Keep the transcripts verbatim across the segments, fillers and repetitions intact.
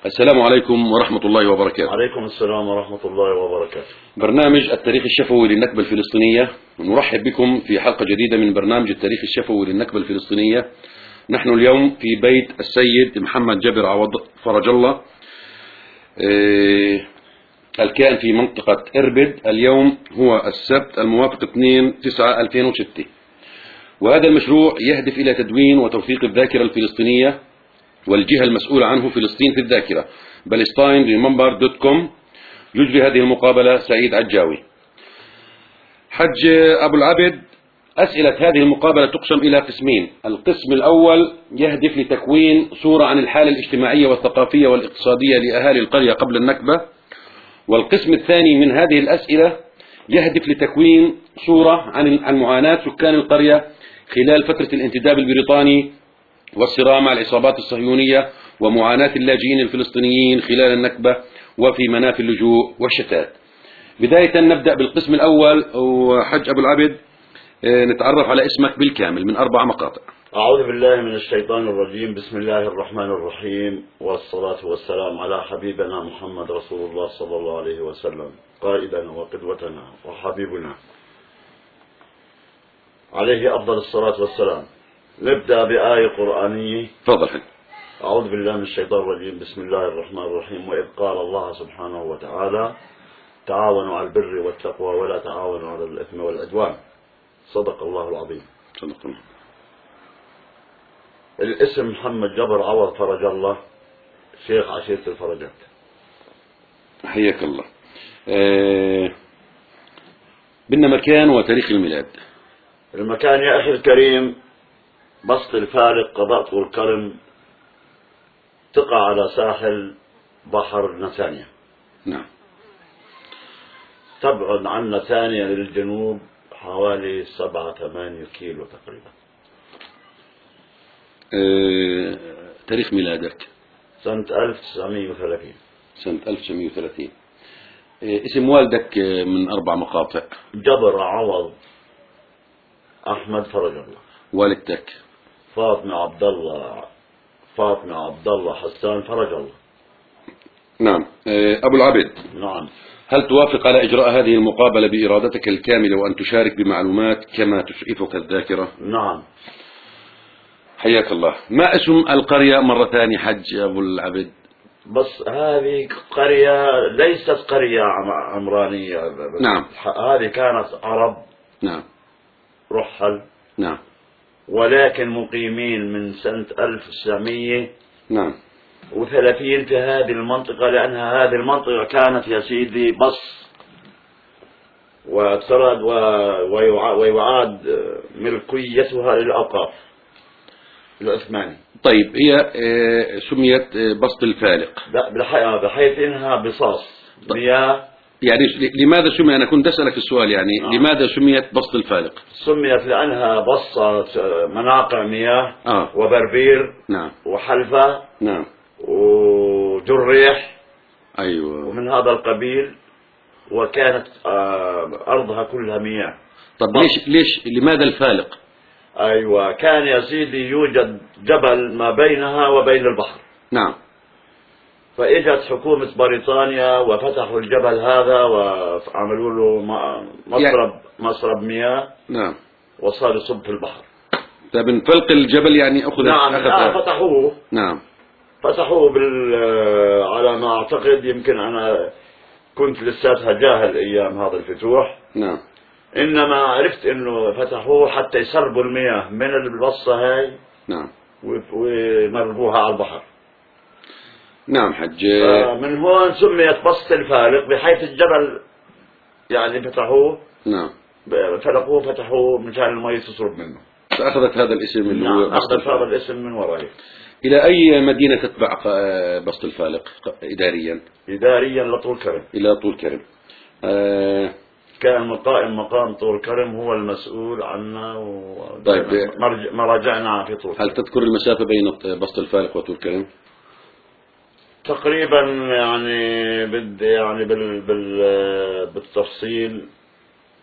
السلام عليكم ورحمة الله وبركاته. عليكم السلام ورحمة الله وبركاته. برنامج التاريخ الشفوي للنكبة الفلسطينية، نرحب بكم في حلقة جديدة من برنامج التاريخ الشفوي للنكبة الفلسطينية. نحن اليوم في بيت السيد محمد جابر عوض فرج الله الكائن في منطقة إربد. اليوم هو السبت الموافق اثنين تسعة ألفين وستة، وهذا المشروع يهدف إلى تدوين وتوثيق الذاكرة الفلسطينية، والجهة المسؤولة عنه فلسطين في الذاكرة بالستاين ريممبر دوت كوم. يجري هذه المقابلة سعيد عجاوي. حج أبو العبد، أسئلة هذه المقابلة تقسم إلى قسمين. القسم الأول يهدف لتكوين صورة عن الحالة الاجتماعية والثقافية والاقتصادية لأهالي القرية قبل النكبة، والقسم الثاني من هذه الأسئلة يهدف لتكوين صورة عن عن معاناة سكان القرية خلال فترة الانتداب البريطاني والصراع مع العصابات الصهيونية ومعاناة اللاجئين الفلسطينيين خلال النكبة وفي منافي اللجوء والشتات. بداية نبدأ بالقسم الأول. وحج أبو العبد، نتعرف على اسمك بالكامل من أربع مقاطع. أعوذ بالله من الشيطان الرجيم. بسم الله الرحمن الرحيم، والصلاة والسلام على حبيبنا محمد رسول الله صلى الله عليه وسلم، قائدنا وقدوتنا وحبيبنا عليه أفضل الصلاة والسلام. نبدأ بآية قرآنية. تفضل. أعوذ بالله من الشيطان الرجيم. بسم الله الرحمن الرحيم. وإذ قال الله سبحانه وتعالى: تعاونوا على البر والتقوى ولا تعاونوا على الإثم والعدوان. صدق الله العظيم. صدق الله. الاسم محمد جابر عوض فرج الله، شيخ عشيرة الفرجات. حياك الله. أه بدنا مكان وتاريخ الميلاد. المكان يا أخي الكريم بسط الفارق، قضاء طول كرم، تقع على ساحل بحر نتانيا. نعم. تبعد عن نتانيا للجنوب حوالي سبعة ثمانية كيلو تقريبا. أه تاريخ ميلادك؟ سنة ألف وتسعمائة وثلاثين. سنة ألف وتسعمائة وثلاثين. أه اسم والدك من أربع مقاطع. جبر عوض أحمد فرج الله. والدتك؟ فاطمة عبد الله فاطمة عبد الله حسان فرج الله. نعم. أه أبو العبد، نعم. هل توافق على إجراء هذه المقابلة بإرادتك الكاملة وأن تشارك بمعلومات كما تسعفك الذاكرة؟ نعم. حياك الله. ما اسم القرية مرة ثانية حج أبو العبد؟ بس هذه قرية ليست قرية عمرانية. نعم. هذه كانت عرب. نعم. رحل. نعم. ولكن مقيمين من سنة ألف وتسعمائة نعم وثلاثين في هذه المنطقة، لأنها هذه المنطقة كانت يا سيدي بص وترد ويعاد ملكيتها للأوقاف العثماني. طيب، هي سميت بسط الفالق بحيث إنها بصاص مياه. يعني لماذا سمي، أنا كنت أسألك السؤال يعني آه. لماذا سميت بسط الفالق؟ سميت لأنها بصت مناقع مياه آه. وبربير. نعم. وحلفة. نعم. وجريح. أيوة. ومن هذا القبيل، وكانت أرضها كلها مياه. طب ليش ليش لماذا الفالق؟ أيوة، كان يا سيدي يوجد جبل ما بينها وبين البحر. نعم. فإجت حكومة بريطانيا وفتحوا الجبل هذا وعملوا له مصرب يعني مصرب مياه. نعم. وصار يصب في البحر. طيب من فلق الجبل يعني أخذ. نعم. آه فتحوه. نعم. فتحوه بال على ما أعتقد، يمكن أنا كنت لساتها جاهل أيام هذا الفتوح. نعم. إنما عرفت إنه فتحوه حتى يسربوا المياه من البصة هاي. نعم. ومرقوها على البحر. نعم حج. من هون سميت بسط الفالق، بحيث الجبل يعني فتحوه. نعم. فلقوه فتحوه مشان المي تصرب منه، فأخذت هذا الاسم اللي نعم. هو أخذت هذا الاسم من ورائه. إلى أي مدينة تتبع بسط الفالق إداريا؟ إداريا لطول كرم. إلى طول كرم. آه كان قائم مقام طول كرم هو المسؤول عنا. طيب، مراجعنا في طول كرم. هل تذكر المسافة بين بسط الفالق وطول كرم؟ تقريبا يعني بد يعني بال بال بالتفصيل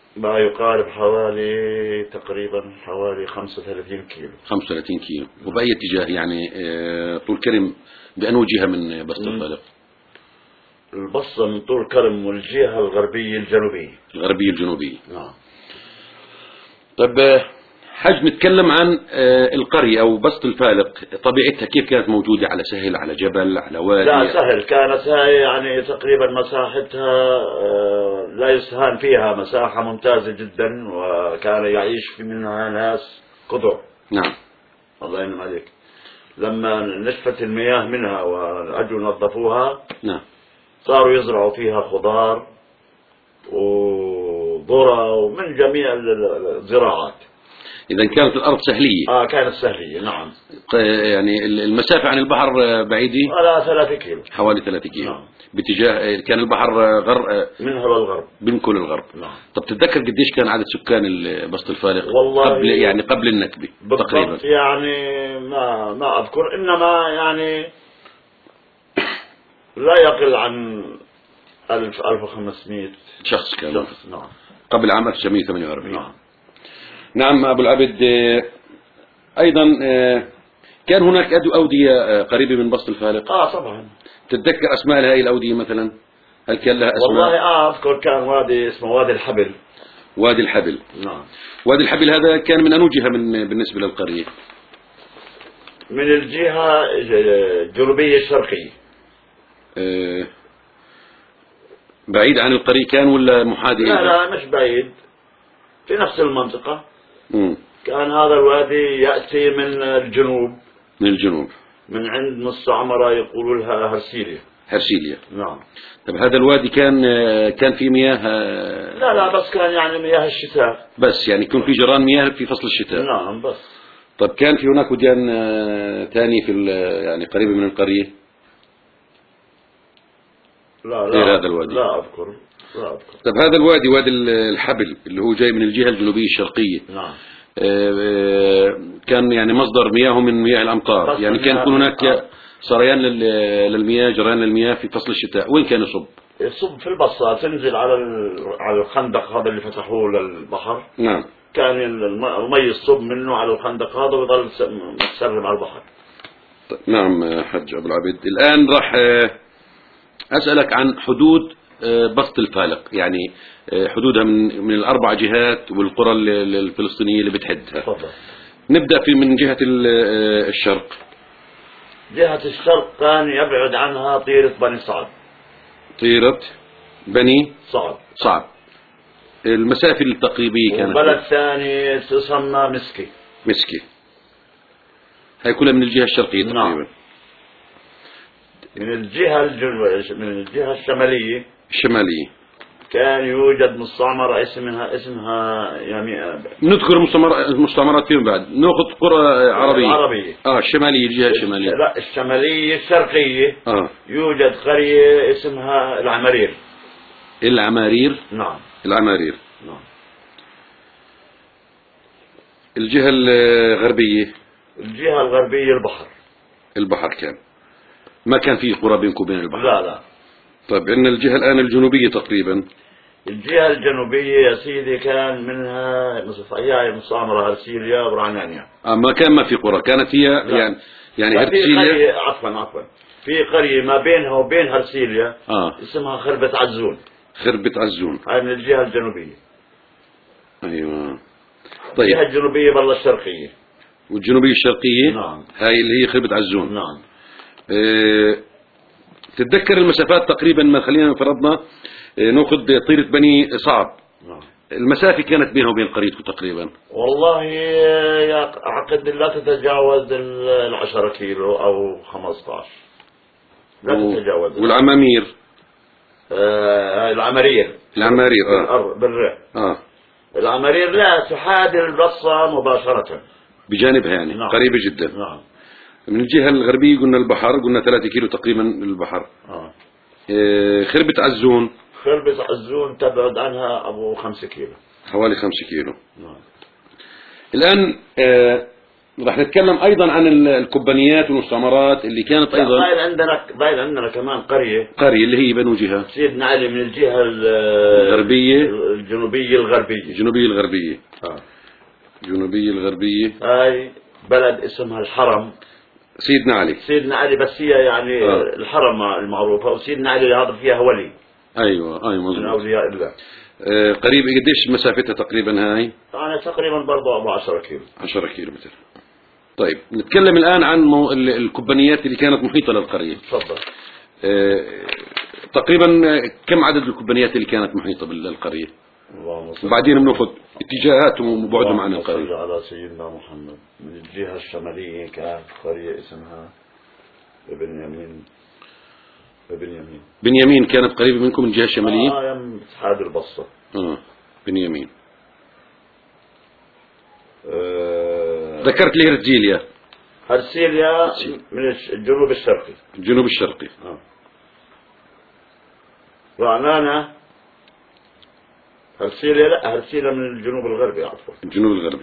ما يقارب حوالي تقريبا حوالي خمسة وثلاثين كيلو. خمسة وثلاثين كيلو. وبأي اتجاه يعني آه، طول كرم بأنه جهة من بسط الفالق؟ البصة من طول كرم والجهة الغربية الجنوبية. الغربية الجنوبية. نعم. طيب حاج نتكلم عن القرية أو بسط الفالق، طبيعتها كيف كانت موجودة؟ على سهل، على جبل، على وادي؟ لا سهل، كانت هاي يعني تقريبا مساحتها لا يستهان فيها، مساحة ممتازة جدا، وكان يعيش في منها ناس كثر. نعم. الله ينعم عليك. لما نشفت المياه منها وأجوا نظفوها، نعم، صاروا يزرعوا فيها خضار وذرة ومن جميع الزراعات. إذا كانت الأرض سهلية. آه كانت سهلية. نعم. يعني المسافة عن البحر بعيدة؟ على ثلاثة كيلو. حوالي ثلاثة كيلو. نعم. باتجاه كان البحر غرب منها للغرب. من كل الغرب. نعم. طب تتذكر قديش كان عدد سكان بسط الفالق؟ والله قبل يعني قبل النكبة تقريبا؟ يعني ما ما أذكر، إنما يعني لا يقل عن ألف ألف وخمسمائة شخص كان. شخص. نعم. قبل عام ألف وتسعمائة وثمانية وأربعين. نعم. نعم أبو العبد. أيضا كان هناك أودية قريبة من بسط الفالق؟ آه طبعا. تتذكر أسماء هذه الأودية مثلا؟ هل كان لها أسماء؟ والله آه أذكر كان وادي اسمه وادي الحبل. وادي الحبل. نعم. وادي الحبل هذا كان من أنو جهة من بالنسبة للقرية؟ من الجهة الجنوبية الشرقية. أه بعيد عن القرية كان ولا محاذي؟ لا لا مش بعيد، في نفس المنطقة. م. كان هذا الوادي يأتي من الجنوب. من الجنوب. من عند مستعمرة يقولوا لها هرسيليا. هرسيليا. نعم. طب هذا الوادي كان كان في مياه؟ لا لا بس كان يعني مياه الشتاء بس، يعني يكون في جران مياه في فصل الشتاء. نعم بس. طب كان في هناك وديان ثاني في يعني قريبة من القرية؟ لا لا غير هذا الوادي؟ لا أذكر. لا أذكر. طب هذا الوادي وادي الحبل اللي هو جاي من الجهة الجنوبية الشرقية. نعم. كان يعني مصدر مياهه من مياه الأمطار، يعني كان يكون هناك آه. سريان للمياه، جريان للمياه في فصل الشتاء. وين كان يصب؟ يصب في البصة، تنزل على على الخندق هذا اللي فتحوه للبحر. نعم. كان المي يصب منه على الخندق هذا ويظل متسرب على البحر. نعم حج أبو العبد. الآن راح أسألك عن حدود بسط الفالق، يعني حدودها من من الأربع جهات والقرى الفلسطينية اللي بتحدها. تفضل. نبدأ في من جهة الشرق. جهة الشرق كان يبعد عنها طيرة بني صعب. طيرة بني صعب. صعب. المسافة التقريبية كانت؟ وبلد ثاني تسمى مسكي. مسكي. هي كلها من الجهة الشرقية تقريبا. نعم. من الجهة الجنوبية، من الجهة الشمالية. الشمالية. كان يوجد مستعمرة اسمها اسمها يعني نذكر المستعمرات فيهم بعد. ناخذ قرى عربية. العربية. اه الشمالية، الجهة الشمالية. لا الشمالية الشرقية. اه يوجد قرية اسمها العمارير. العمارير. نعم. العمارير. نعم. الجهة الغربية. الجهة الغربية البحر. البحر كان ما كان فيه قرى بينكم وبين البحر؟ لا لا. طيب إن الجهة الآن الجنوبية تقريبا. الجهة الجنوبية يا سيدي كان منها نصف أيام مستعمرة هرسيليا وبرعنانيا. آه ما كان ما في قرى، كانت هي لا. يعني يعني هرسيليا. عفوا عفوا في قرية ما بينها وبين هرسيليا آه. اسمها خربة عزون. خربة عزون. هاي من الجهة الجنوبية. أيوة. طيب. الجهة الجنوبية بالله الشرقية. والجنوبية الشرقية. نعم. هاي اللي هي خربة عزون. نعم. اه تتذكر المسافات تقريبا؟ ما خلينا فرضنا اه ناخذ طيرة بني صعب. نعم. المسافة كانت بينها وبين قريتكم تقريبا؟ والله أعتقد لا تتجاوز العشرة كيلو أو خمسة عشر. لا و... تتجاوز. والعمامير؟ آه العمارير. العمارير اه بالأرض بالرع. اه العمارير لا تحاذي البصة مباشرة بجانبها يعني. نعم. قريبة جدا. نعم. من الجهة الغربية قلنا البحر، قلنا ثلاثة كيلو تقريبا البحر. آه. إيه خربة عزون. خربة عزون تبعد عنها أبو خمسة كيلو. حوالي خمسة كيلو. نعم. الآن آه راح نتكلم أيضا عن ال- الكوبانيات والمستعمرات اللي كانت أيضا. باين عندنا باين عندنا كمان قرية قرية اللي هي بنو جهة سيدنا علي من الجهة ال- الغربية الجنوبية الغربية. الجنوبية الغربية آه. الجنوبية الغربية. هاي بلد اسمها الحرم. سيدنا علي. سيدنا علي بس هي يعني آه. الحرم المعروفة، وسيدنا علي هذا فيها ولي أيوة أيوة من مظبوط. أولياء الله. آه قريب قديش مسافتها تقريبا هاي؟ يعني تقريبا برضه أبو عشرة كيلو. عشرة كيلو متر. طيب نتكلم الآن عن مو... ال- الكوبانيات اللي كانت محيطة للقرية. تفضل. آه تقريبا كم عدد الكوبانيات اللي كانت محيطة بالقرية؟ اللهم صل وبعدين بناخذ اتجاهاتهم وبعدهم عن اللهم صل القرية. على سيدنا محمد. من الجهة الشمالية كانت قرية اسمها ابن يمين. ابن يمين. بنيامين كانت قريبة منكم من الجهة الشمالية؟ آه يم حاد البصة. اه بنيامين. آه ذكرت لي هرجيليا. هرسيليا من الجنوب الشرقي. الجنوب الشرقي. آه. رعنانة. هرسيليا لا هرسيليا من الجنوب الغربي عفوا. الجنوب الغربي.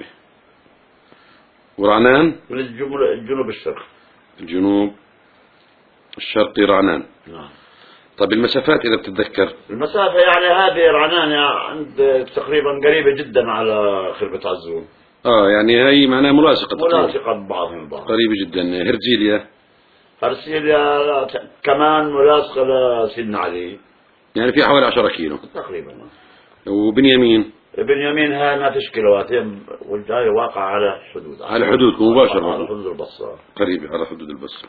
ورعنان من الجنوب الجنوب الشرقي. الجنوب الشرقي رعنان. نعم. طيب المسافات إذا بتتذكر؟ المسافة يعني هذه رعنانة عند تقريبا قريبة جدا على خربة عزون. اه يعني هي معناها ملاصقة تقريبا. ملاصقة ببعضهم البعض. قريبة جدا. هرجيليا هرسيليا كمان ملاصقة لسيدنا علي. يعني في حوالي عشرة كيلو تقريبا. وبنيامين ابن يمين هاي ما فيش كيلوات، والجاي واقع على حدود على حدودكم مباشرة. على حدود البصرة. قريبة على حدود البصرة.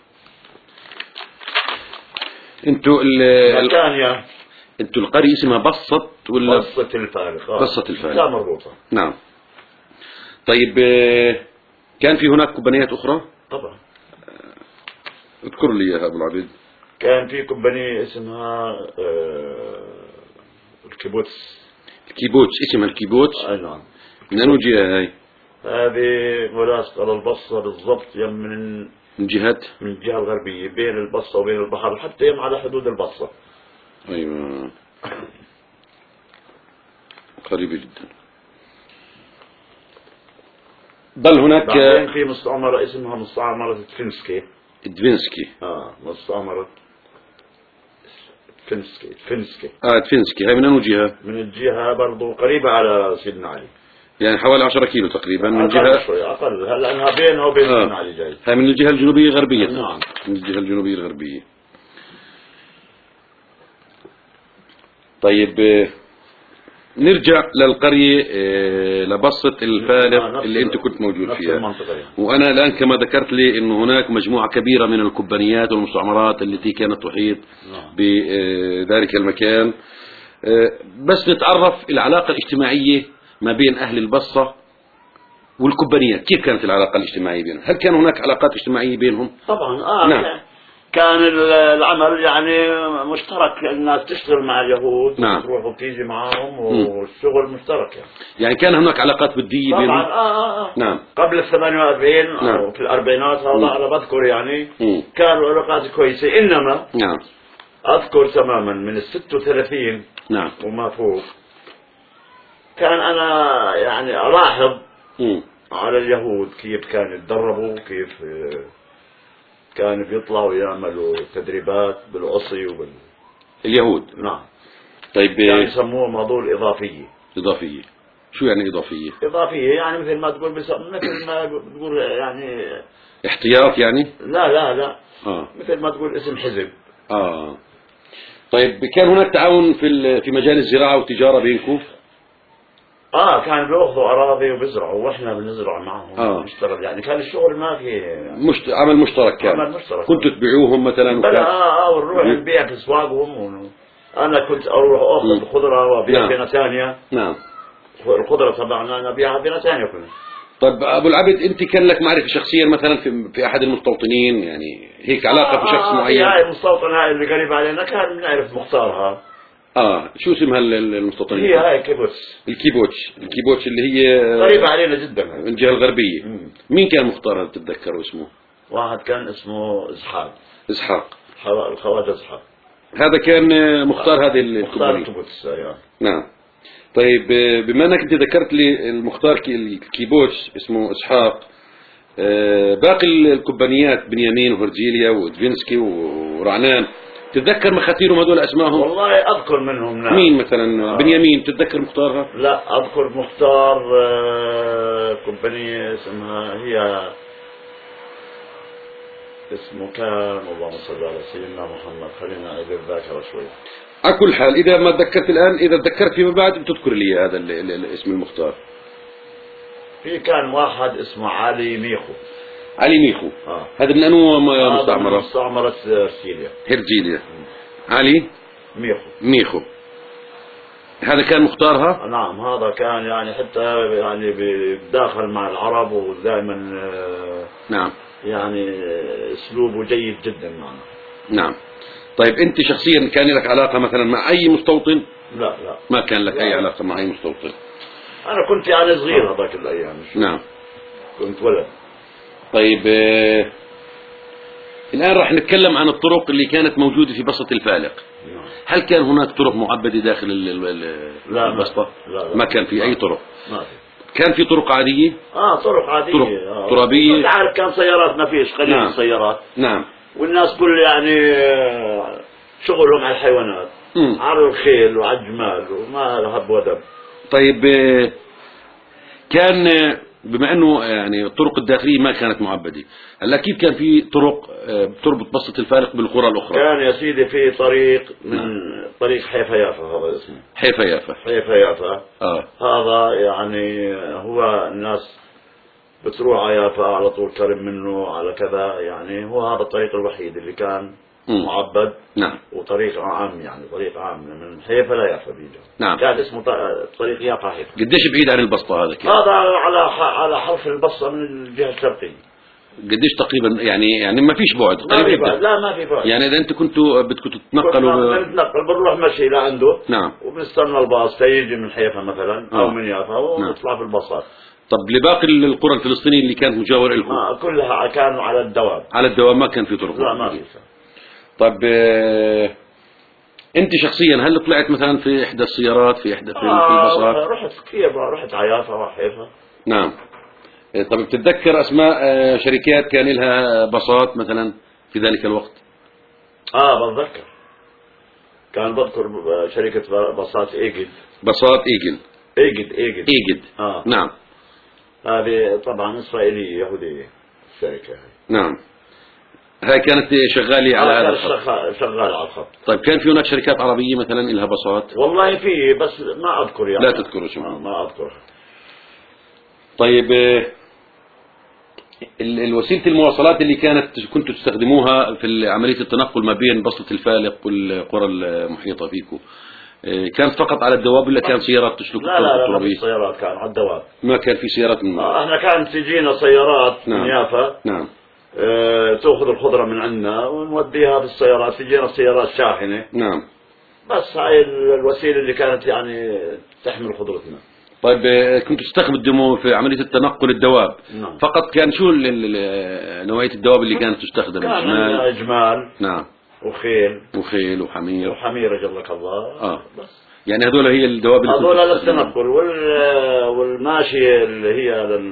انتوا ال مكانيا انتوا القرية اسمها بصت ولا بصة الفارق؟ آه. بصة الفارق. لا مربوطة. نعم. طيب آه، كان في هناك كوبانيات أخرى؟ طبعا. اذكر لي إياها أبو العبيد. كان في كومبانية اسمها آه الكيبوتس. الكيبوتش اسمها الكيبوتش. اي نعم. من أنو جهة هاي؟ هذه ملاصقة للبصرة بالضبط، يم من من جهة من الجهة الغربية بين البصرة وبين البحر، حتى يم على حدود البصرة. أيوة قريبة جدا. ضل هناك بعدين في مستعمرة اسمها مستعمرة تفنسكي. دفنسكي. اه مستعمرة تفنسكي. تفنسكي اه دفنسكي هاي من أنو جهة؟ من الجهة برضو قريبة على سيدنا علي. يعني حوالي عشرة كيلو تقريبا من أقل جهة. شوي أقل، لأنها بينها وبين آه. سيدنا علي جاي. هاي من الجهة الجنوبية الغربية. نعم. من الجهة الجنوبية الغربية. طيب آه، نرجع للقرية آه، لبصة الفارق اللي انت كنت موجود فيها. وانا الان كما ذكرت لي انه هناك مجموعة كبيرة من الكوبانيات والمستعمرات التي كانت تحيط بذلك المكان. آه، بس نتعرف العلاقة الاجتماعية ما بين اهل البصة والكوبانيات، كيف كانت العلاقة الاجتماعية بينهم؟ هل كان هناك علاقات اجتماعية بينهم؟ طبعا اه نعم. كان العمل يعني مشترك، الناس تشتغل مع اليهود. نعم. تروح وتيجي معهم والشغل مشترك يعني. يعني كان هناك علاقات ودية طبعا بينهم؟ آه آه. نعم. قبل ال ثمانية وأربعين نعم. أو في الأربعينات هذا مم. أنا بذكر يعني مم. كانوا علاقات كويسة، إنما نعم. أذكر تماما من الست وثلاثين نعم. وما فوق كان أنا يعني ألاحظ مم. على اليهود كيف كانوا يتدربوا، كيف كانوا بيطلعوا يعملوا تدريبات بالعصي وبال اليهود. نعم. طيب يعني يسموهم هذول إضافية. إضافية. شو يعني إضافية؟ إضافية يعني مثل ما تقول بس... مثل ما تقول يعني احتياط يعني؟ لا لا لا آه. مثل ما تقول اسم حزب. آه. طيب كان هناك تعاون في ال- في مجال الزراعة والتجارة بينكم؟ اه كانوا بياخذوا اراضي وبيزرعوا واحنا بنزرع معهم. آه. نشتغل يعني كان الشغل ما في مشت... عمل مشترك كان. عمل مشترك. كنتوا تبيعوهم مثلا؟ بلا وكان... اه اه ونروح نبيع في اسواقهم و... انا كنت اروح اخذ خضره وابيع نعم. بنتانيا. نعم. الخضره تبعنا انا ابيعها بنتانيا كلها. طيب ابو العبد انت كان لك معرفه شخصيا مثلا في في احد المستوطنين، يعني هيك علاقه آه في شخص آه معين؟ هاي المستوطن هاي اللي قريب علينا كان بنعرف مختارها. اه شو اسمها المستوطنين؟ هي هاي كيبوتس. الكيبوتش. الكيبوتش اللي هي قريبة علينا جدا من الجهه الغربيه. مم. مين كان مختار هل تتذكروا اسمه؟ واحد كان اسمه اسحاق. اسحاق. الخواجه اسحاق. هذا كان مختار هذه مختار الكوبانيه. الكيبوتس يعني. نعم. طيب بما انك انت ذكرت لي المختار الكيبوتش اسمه اسحاق، آه، باقي الكوبانيات بنيامين وهرجيليا ودفينسكي ورعنان، تتذكر مخاتيرهم هذول اسمائهم؟ والله اذكر منهم نعم. مين مثلا؟ آه. بنيامين تتذكر مختارها؟ لا اذكر مختار آه كومبانية اسمها هي اسمه كان، اللهم صل على سيدنا محمد، خلينا اعيد الذاكرة شوي. على كل حال اذا ما تذكرت الان، اذا تذكرت فيما بعد بتذكر لي هذا ال ال الاسم المختار. في كان واحد اسمه علي ميخو. علي ميخو. آه. هذا من انو مستعمرة؟ مستعمرة هرجيليا. هرجيليا. علي ميخو. ميخو هذا كان مختارها؟ نعم هذا كان يعني حتى يعني بداخل مع العرب، ودائما نعم يعني اسلوبه جيد جدا معنا. نعم. طيب انت شخصيا كان لك علاقة مثلا مع اي مستوطن؟ لا لا ما كان لك لا. اي علاقة مع اي مستوطن؟ انا كنت يعني صغير هذاك الايام. نعم كنت ولد. طيب آه الآن راح نتكلم عن الطرق اللي كانت موجودة في بسطة الفالق. نعم. هل كان هناك طرق معبدة داخل البسطة؟ لا لا ما كان في لا. أي طرق؟ ما في. كان في طرق عادية؟ اه طرق عادية. طرق آه. ترابية. انت عارف كان سيارات ما فيش، قليل نعم. السيارات. نعم. والناس كل يعني شغلهم على الحيوانات، م. على الخيل وعلى الجمال وما هب ودب. طيب كان بما انه يعني الطرق الداخليه ما كانت معبده، هلا كيف كان في طرق بتربط بسطة الفالق بالقرى الاخرى؟ كان يا سيدي في طريق من نعم. طريق حيفا يافا، هذا اسمه حيفا يافا. حيفا يافا. اه هذا يعني هو الناس بتروح على يافا على طول كرم منه على كذا، يعني هو هذا الطريق الوحيد اللي كان م. معبد. نعم. وطريق عام يعني طريق عام من حيفا لا يافا بيجي. نعم. كان اسمه طريق يافا حيفا. قديش بعيد عن البسطة هذا كيف؟ هذا على على حرف البصة من الجهة الشرقية. قديش تقريبا يعني يعني ما فيش بعد ما في قريب بعد. جدا؟ لا ما في بعد. يعني اذا انتم كنتوا بدكم تتنقلوا بنتنقل بنروح مشي لعنده. نعم. وبنستنى الباص تيجي من حيفا مثلا او آه. من يافا ونطلع نعم. بالباصات. طب لباقي القرى الفلسطينية اللي كانت مجاورة لكم؟ ما كلها كانوا على الدوام. على الدوام ما كان في طرق؟ لا ما في. طب آه انت شخصيا هل طلعت مثلا في احدى السيارات في احدى في آه الباصات؟ رحت كيف رحت على يافا وحيفا. نعم. طب بتتذكر اسماء آه شركات كان لها باصات مثلا في ذلك الوقت؟ اه بتذكر. كان بذكر شركة باصات ايجد. باصات ايجل. ايجد ايجد ايجد. آه. نعم. هذه طبعا اسرائيلية يهودية الشركة هاي. نعم. هاي كانت شغالة على هذا الخط. شغال شغال على الخط. طيب كان في هناك شركات عربية مثلا لها باصات؟ والله في بس ما اذكر يعني. لا تذكر شو؟ آه ما اذكرها. طيب الوسيلة المواصلات اللي كانت كنتوا تستخدموها في عملية التنقل ما بين بسطة الفالق والقرى المحيطة فيكم كانت فقط على الدواب ولا كان سيارات تسلك؟ لا لا لا ما في سيارات، كان على الدواب. ما كان في سيارات من آه احنا كانت تجينا سيارات. نعم. من يافا. نعم. اه تأخذ الخضرة من عندنا ونوديها بالسيارات، تجينا سيارات شاحنة. نعم. بس هاي الوسيلة اللي كانت يعني تحمل خضرتنا. طيب كنتوا تستخدموا في عملية التنقل الدواب؟ نعم. فقط كان شو نوعية الدواب اللي كانت تستخدم؟ كان جمال. جمال. نعم. وخيل. وخيل وحمير. وحمير جلك الله. اه بس. يعني هذول هي الدواب اللي هذول للتنقل وال والماشية اللي هي لل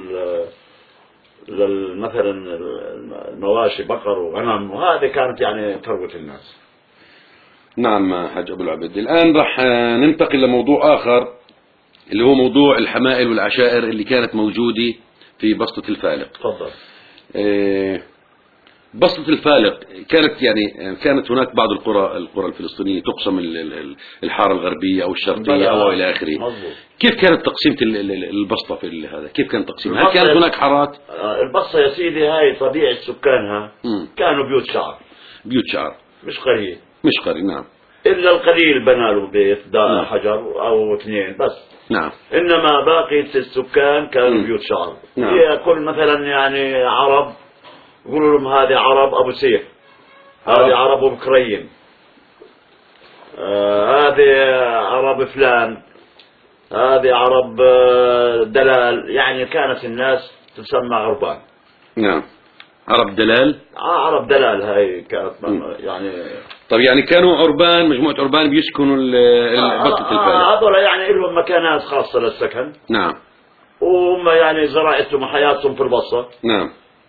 لل مثلا المواشي بقر وغنم، وهذه كانت يعني ثروة الناس. نعم حاج أبو العبد. الآن راح ننتقل لموضوع آخر اللي هو موضوع الحمائل والعشائر اللي كانت موجودة في بسطة الفالق. تفضل. إيه بسطة الفالق كانت يعني كانت هناك بعض القرى القرى الفلسطينية تقسم الحارة الغربية أو الشرقية أو إلى آخره. مظبوط. كيف كانت تقسيمة البسطة في هذا؟ كيف كان تقسيمها؟ هل كانت هناك حارات؟ البسطة يا سيدي هاي طبيعة سكانها م. كانوا بيوت شعر. بيوت شعر. مش قرية. مش قرية. نعم. إلا القليل بنى له بيت دا نعم. حجر أو اثنين بس. نعم. إنما باقي السكان كانوا م. بيوت شعر. نعم. هي كل مثلا يعني عرب يقولوا لهم هذه عرب أبو سيف، هذه عرب أبو كريم، آه هذه عرب فلان، هذه عرب آه دلال. يعني كانت الناس تسمى عربان. نعم. عرب دلال. آه عرب دلال هاي كانت يعني. طب يعني كانوا عربان، مجموعة عربان بيسكنوا بسطة الفالق. آه هذول يعني لهم مكانات خاصة للسكن. نعم. وهم يعني زراعتهم وحياتهم في البسطة. نعم.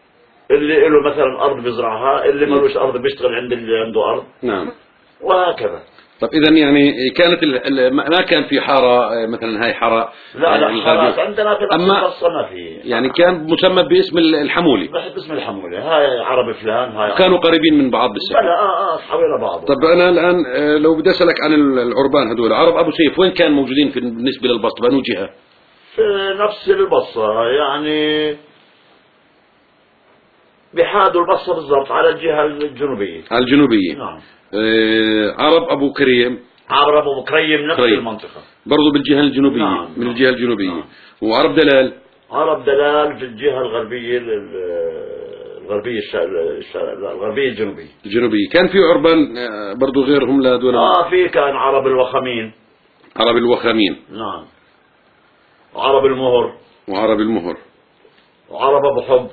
اللي له مثلا أرض بيزرعها، اللي ملوش أرض بيشتغل عند اللي عنده أرض. نعم. وهكذا. طب إذا يعني كانت ال... ما كان في حارة مثلا، هاي حارة. لا لا حارات عندنا في البصة ما في. يعني كان مسمى باسم الحمولي. باسم الحمولي، هاي عرب فلان، هاي كانوا قريبين من بعض بالسكن. لا اه اه حوالي بعض. طب أنا الآن لو بدي أسألك عن العربان هذول، عرب أبو سيف وين كانوا موجودين في بالنسبة للبسطة؟ بأنو جهة؟ في نفس البصة، يعني بحادوا البصة بالضبط على الجهة الجنوبية. على الجنوبية. نعم. آه عرب أبو كريم. عرب أبو كريم نفس كريم. المنطقة برضو بالجهة الجنوبية. نعم. من الجهة الجنوبية. نعم. وعرب دلال. عرب دلال في الجهة الغربية الغربية الغربية الجنوبية. الجنوبية. كان في عربان برضو غيرهم لا دون. اه في كان عرب الوخمين. عرب الوخمين. نعم. وعرب المهر. وعرب المهر. وعرب أبو حب.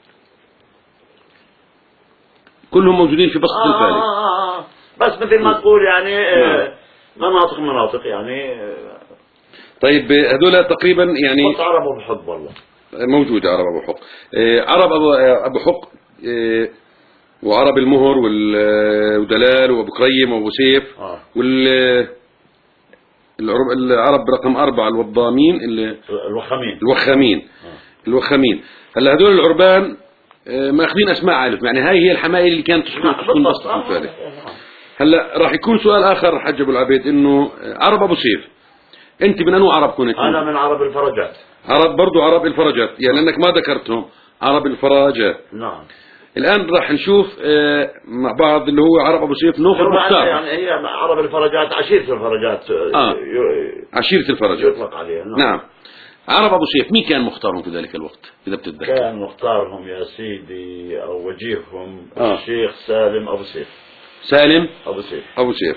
كلهم موجودين في بسط آه الفالي. آه آه. بس مثل ما تقول يعني آه مناطق مناطق يعني. آه طيب هذول تقريبا يعني. قلت عرب أبو حب والله. موجود عرب أبو حق. آه عرب أبو, أبو حق. آه وعرب المهر ودلال وأبو كريم وأبو سيف. آه. وال العرب رقم أربعة الوضامين الوخمين. الوخمين. آه. الوخمين. هلا هذول العربان ماخذين اسماء عائلة، يعني هاي هي الحمائل اللي كانت تسكن تسكن بسط الفالي. هلا راح يكون سؤال اخر حج ابو العبيد، انه عرب ابو سيف انت من انو عرب كنت؟ انا من عرب الفرجات. عرب برضو عرب الفرجات، يعني لانك ما ذكرتهم عرب الفرجات. نعم. الان راح نشوف مع بعض اللي هو عرب ابو سيف ناخذ مختار. يعني هي عرب الفرجات عشيرة الفرجات. آه. عشيرة الفرجات يطلق عليها. نعم. نعم. عرب أبو سيف مين كان مختارهم في ذلك الوقت إذا بتتذكر؟ كان مختارهم يا سيدي أو وجيههم آه. الشيخ سالم أبو سيف. سالم أبو سيف. أبو سيف.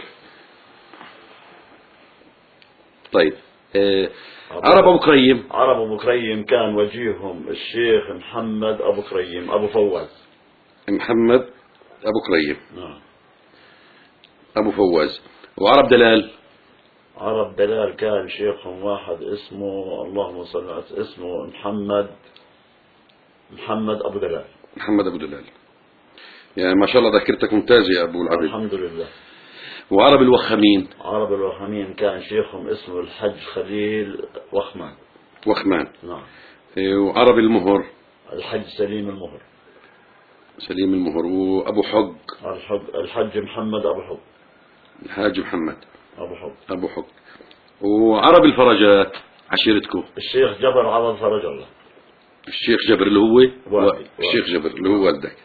طيب آه. عرب أبو كريم. عرب أبو كريم كان وجيههم الشيخ محمد أبو كريم أبو فواز. محمد أبو كريم. نعم. أبو فواز. وعرب دلال. عرب دلال كان شيخهم واحد اسمه اللهم صل على اسمه محمد محمد أبو دلال. محمد أبو دلال. يعني ما شاء الله ذاكرتك ممتازة يا أبو العبيد. الحمد لله. وعرب الوخمين. عرب الوخمين كان شيخهم اسمه الحج خليل وخمان. وخمان. نعم. وعرب المهر. الحج سليم المهر. سليم المهر. وأبو حق. الحج الحج محمد أبو حق. الحاج محمد أبو حق. أبو حق. وعرب الفرجات عشيرتكم. الشيخ جبر عرب فرج الله. الشيخ جبر اللي هو والدي. الشيخ جبر اللي هو والدك.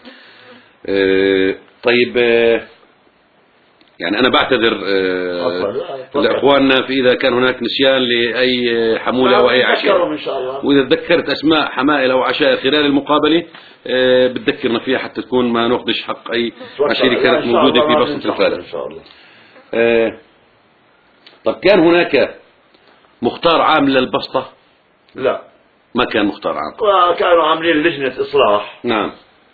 آه طيب آه يعني أنا بعتذر آه لإخواننا في إذا كان هناك نسيان لأي حمولة أو أي عشيرة، إن شاء الله. وإذا تذكرت أسماء حمائل أو عشائر خلال المقابلة آه بتذكرنا فيها حتى تكون ما ناخذش حق أي عشيرة كانت موجودة في بسط الفالة إن شاء الله. آه طب كان هناك مختار عام للبسطة؟ لا ما كان مختار عام. كانوا عاملين لجنة إصلاح. نعم.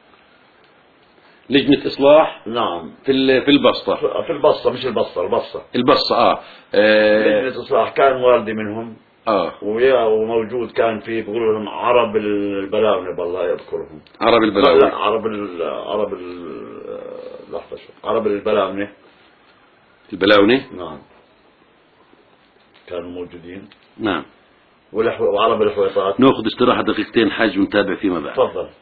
لجنة إصلاح. نعم. في في البسطة. في البسطة مش البسطة البسطة. البسطة آه. آه. لجنة إصلاح كان والدي منهم. آه. ويا وموجود كان في بيقولوا لهم عرب البلاونة بالله يذكرهم. عرب البلاونة. لا عرب ال عرب ال لحظة شو عرب البلاونة. البلاونة. نعم. كانوا موجودين. نعم. وعرب الحويطات. ناخذ استراحة دقيقتين حاج ونتابع فيما بعد. تفضل.